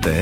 Inter,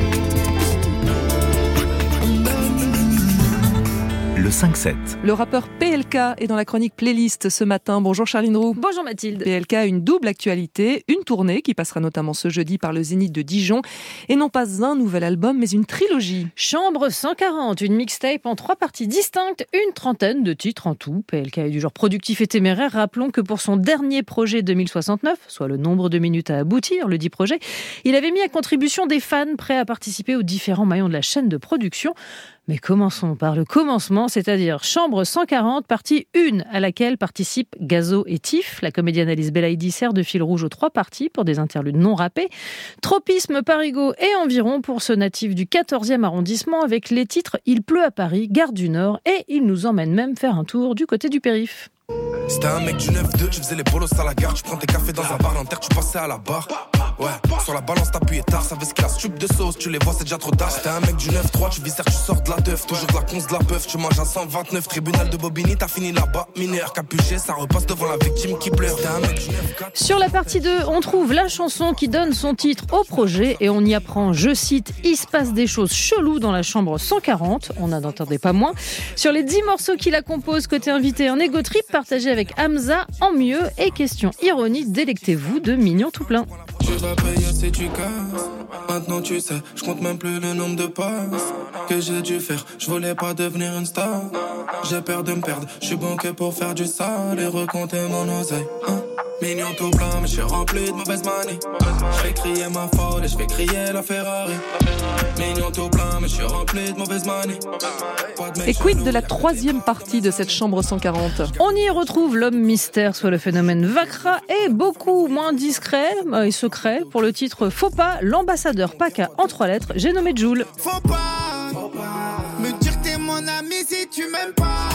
le 5-7. Le rappeur PLK est dans la chronique playlist ce matin. Bonjour Charline Roux. Bonjour Mathilde. PLK a une double actualité, une tournée qui passera notamment ce jeudi par le Zénith de Dijon et non pas un nouvel album mais une trilogie. Chambre 140, une mixtape en 3 parties distinctes, une trentaine de titres en tout. PLK est du genre productif et téméraire. Rappelons que pour son dernier projet 2069, soit le nombre de minutes à aboutir, le dit projet, il avait mis à contribution des fans prêts à participer aux différents maillons de la chaîne de production. Mais commençons par le commencement, c'est-à-dire Chambre 140, partie 1, à laquelle participent Gazo et Tiff. La comédienne Alice Belaïdi sert de fil rouge aux 3 parties pour des interludes non rappés. Tropisme, Parigot et Environ pour ce natif du 14e arrondissement avec les titres Il pleut à Paris, Gare du Nord et il nous emmène même faire un tour du côté du périph'. C'était un mec du 9-2, tu faisais les bolos à la gare, tu prends tes cafés dans un bar, l'inter, tu passais à la barre. Ouais, sur la balance t'appuyais tard, savais ce qu'il y a stup de sauce, tu les vois c'est déjà trop tard. C'était un mec du 9-3, tu visères, tu sors de la teuf, toujours de la conce de la peuf, tu manges à 129, tribunal de Bobigny, t'as fini là-bas, mineur capuché, ça repasse devant la victime qui pleure. C'était un mec du 9-4. Sur la partie 2, on trouve la chanson qui donne son titre au projet et on y apprend, je cite, il se passe des choses cheloues dans la chambre 140, on n'en entendait pas moins. Sur les 10 morceaux qui la composent, côté invité, un ego trip partagé avec Hamza en mieux et question ironie, délectez-vous de Mignon tout plein. Tu vas payer si tu casses. Maintenant tu sais, je compte même plus le nombre de passes que j'ai dû faire. Je voulais pas devenir une star. J'ai peur de me perdre. Je suis bon que pour faire du sale et recompter mon oseille. Mignon tout plein, mais je suis rempli de mauvaise manie. Je fais crier ma Ford et je fais crier la Ferrari. Mignon tout plein, mais je suis rempli de mauvaise manie. Et quid de la 3e partie de cette Chambre 140 ? On y retrouve l'homme mystère, soit le phénomène Vakra, et beaucoup moins discret et secret pour le titre Faut pas, l'ambassadeur PACA en 3 lettres, j'ai nommé Joule. Faut pas me dire que t'es mon ami si tu m'aimes pas.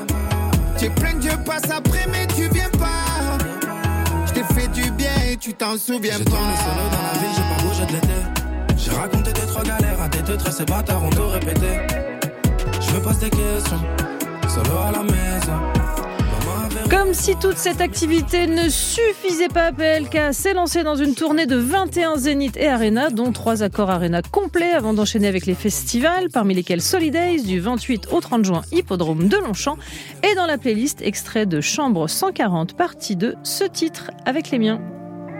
T'es plein de Dieu passe après mais tu viens pas. Je t'ai fait du bien et tu t'en souviens J'ai pas. tourné solo dans la vie, j'ai pas bougé de l'été. J'ai raconté tes 3 galères à tes 2 très ces bâtards ont tout répété. Je me pose des questions, solo à la maison. Comme si toute cette activité ne suffisait pas, PLK s'est lancé dans une tournée de 21 Zénith et Arena, dont 3 accords Arena complets avant d'enchaîner avec les festivals, parmi lesquels Solidays du 28 au 30 juin, Hippodrome de Longchamp, et dans la playlist extrait de Chambre 140, partie 2, ce titre avec les miens.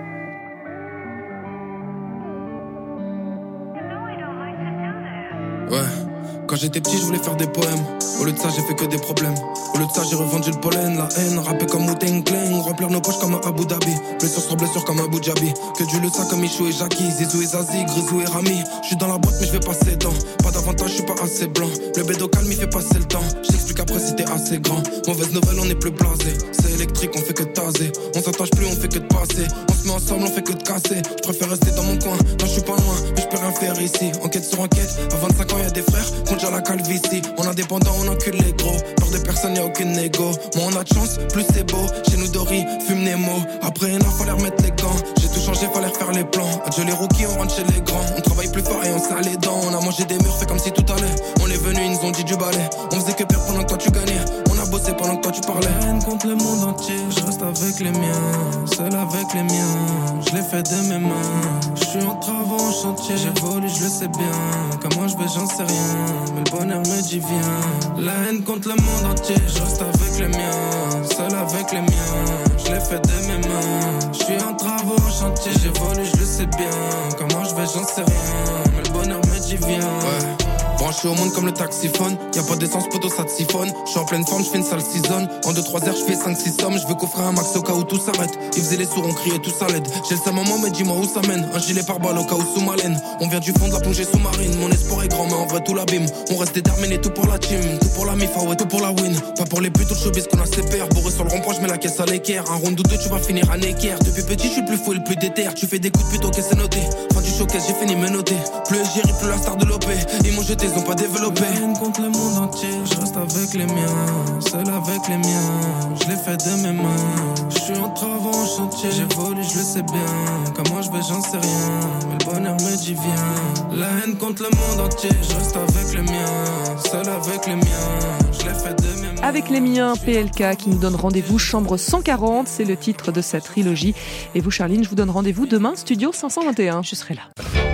Ouais, quand j'étais petit je voulais faire des poèmes. Au lieu de ça j'ai fait que des problèmes. Au lieu de ça j'ai revendu le pollen. La haine, rapper comme Wu-Tang Clan. Remplir nos poches comme un Abu Dhabi. Blessure sur blessure comme un Abu Dhabi. Que Dieu le sait comme Michou et Jackie. Zizou et Zazie, Grisou et Rami. J'suis dans la boîte mais j'vais passer dedans. Pas d'avantage, j'suis pas assez blanc. Le bédo calme il fait passer le temps. J't'explique après si t'es assez grand. Mauvaise nouvelle, on est plus blasé. C'est électrique, on fait que de taser. On s'attache plus, on fait que de passer. On se met ensemble, on fait que de casser. J'préfère rester dans mon coin. Non j'suis pas loin, mais j'peux rien faire ici. Enquête sur enquête, à 25 ans y'a des frères. Déjà la calvitie, en indépendant on encule les gros. Peur de personne, y'a aucune négo. Moins on a de chance, plus c'est beau. Chez nous Dory, fume Nemo. Après non, fallait remettre les gants. J'ai tout changé, fallait refaire les plans. Adieu les rookies, on rentre chez les grands. On travaille plus fort et on serre les dents. On a mangé des murs, fait comme si tout allait. On est venu, ils nous ont dit du balai. On faisait que perdre pendant que toi tu gagnais. On a bossé pendant que toi tu parlais. Haine contre le monde entier, je reste avec les miens. Seul avec les miens, je l'ai fait de mes mains. Je suis en travaux en chantier, j'évolue, je le sais bien. Comment je vais, j'en sais rien. Mais le bonheur me dit viens. La haine contre le monde entier, je reste avec les miens. Seul avec les miens, je l'ai fait de mes mains. Je suis en travaux en chantier, j'évolue, je le sais bien. Comment je vais, j'en sais rien. Mais le bonheur me dit viens. Ouais. Branché au monde comme le taxiphone. Y'a pas d'essence, poteau, ça te siphonne. J'suis en pleine forme, j'fais une sale season. En 2-3 heures, j'fais 5-6 sommes. J'veux coffrer un max au cas où tout s'arrête. Ils faisaient les sourds, on criait tout ça l'aide. J'ai le seum maman, mais dis-moi où ça mène. Un gilet par balle au cas où sous ma laine. On vient du fond de la plongée sous-marine. Mon espoir est grand, mais en vrai tout l'abîme. On reste déterminé, tout pour la team. Tout pour la mifa, ouais, tout pour la win. Pas pour les putes, tout le showbiz qu'on a ses pairs. Bourré sur le rond-point, j'mets la caisse à l'équerre. Un round ou deux, tu vas finir à équerre. Depuis petit, j'suis le plus fou et le plus déter. Tu fais des coups de pute, ok, c'est noté. Fin du showcase, j'ai fini me noter. Plus j'y plus la star de l'OP. Ils m'ont jeté, ils ont pas développé. Haine contre le monde entier, je reste avec les miens. Seul avec les miens, je l'ai fait de mes mains. Je suis en travaux en chantier, j'évolue, je le sais bien. Comment je vais, j'en sais rien. Mais le bonheur me dit viens. La haine contre le monde entier, je reste avec les miens. Seul avec les miens, je l'ai fait de mes mains. Avec les miens, PLK qui nous donne rendez-vous Chambre 140, c'est le titre de sa trilogie. Et vous Charline, je vous donne rendez-vous demain, Studio 521. Je serai là.